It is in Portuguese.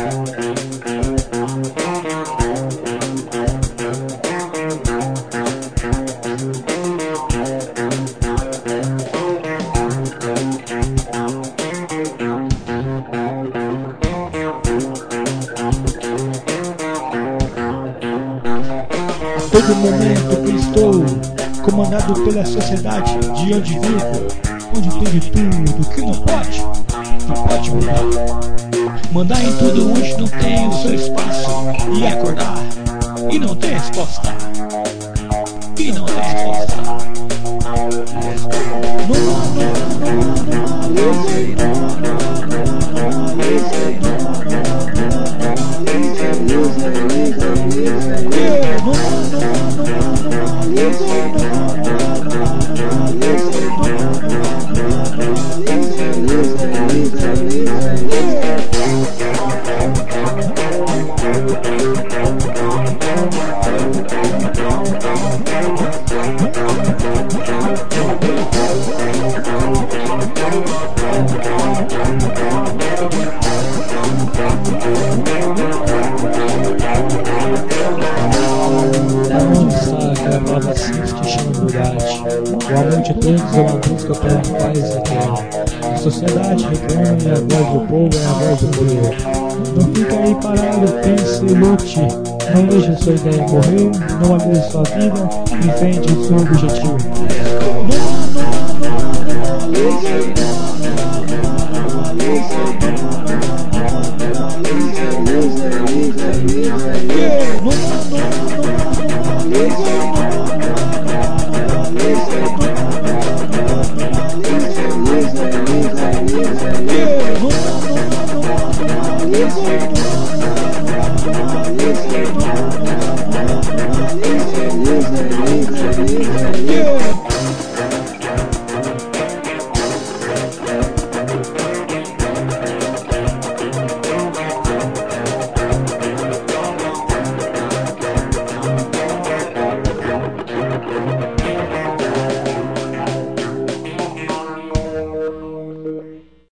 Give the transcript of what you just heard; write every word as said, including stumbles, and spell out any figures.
Todo momento que estou comandado pela sociedade de onde vivo, onde teve tudo que não pode, não pode mudar. Mandar em tudo onde não tem o seu espaço e acordar e não tem resposta. E não tem resposta. No, no, o amor de todos é uma busca pela paz eterna. A sociedade reclama e a voz do povo é a voz do povo. Não fica aí parado, pense e lute. Não deixe sua ideia morrer, não alise sua vida, enfrente o seu objetivo. Yeah.